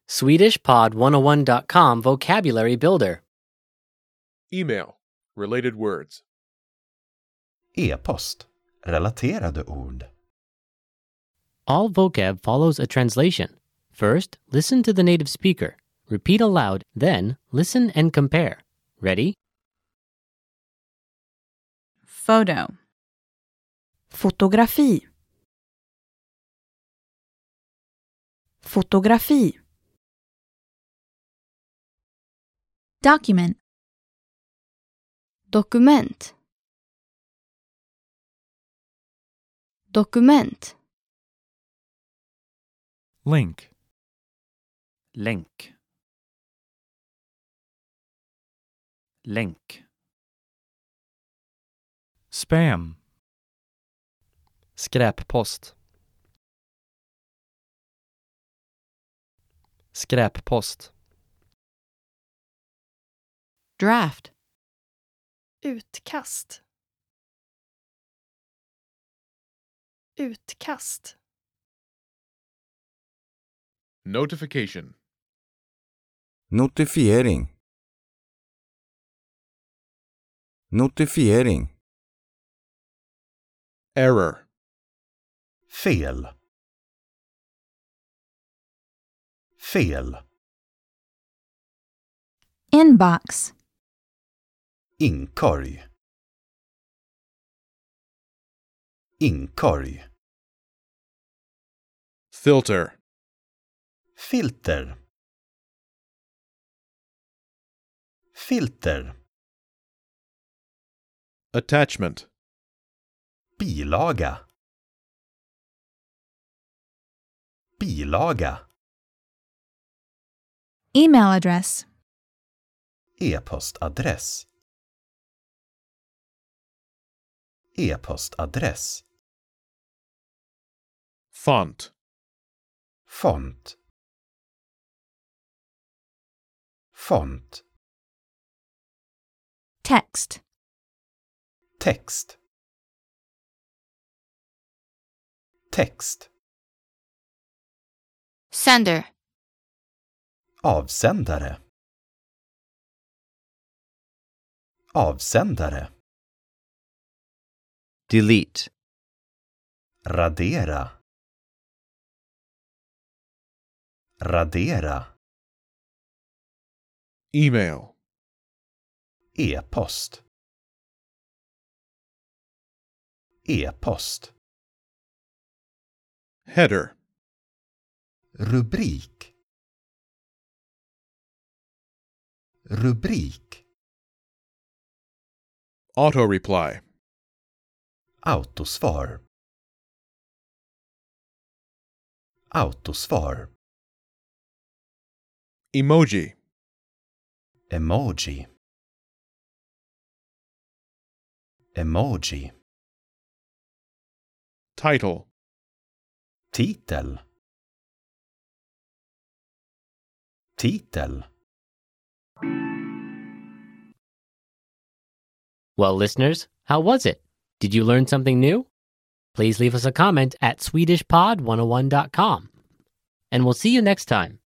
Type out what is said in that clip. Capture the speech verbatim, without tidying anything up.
Swedish Pod one oh one dot com Vocabulary Builder. Email. Related words. E-post. Relaterade ord. All vocab follows a translation. First, listen to the native speaker. Repeat aloud, then listen and compare. Ready? Photo. Fotografi. Fotografi. Document. Dokument. Dokument. Link. Länk. Länk. Spam. Skräppost. Skräppost. Draft. Utkast. Utkast. Notification. Notifiering. Notifiering. Error. Fel. Fel. Inbox. Inkorg. Inkorg. Filter. Filter. Filter. Attachment. Bilaga. Bilaga. Email address. E-postadress. E-postadress. Font. Font. Font. Text. Text. Text. Sender. Avsändare. Avsändare. Delete. Radera. Radera. Email. E-post. E-post. Header. Rubrik. Rubrik. Auto-reply. Autosvar. Autosvar. Emoji. Emoji. Emoji. Title. Titel. Titel. Well, listeners, how was it? Did you learn something new? Please leave us a comment at Swedish Pod one oh one dot com. And we'll see you next time.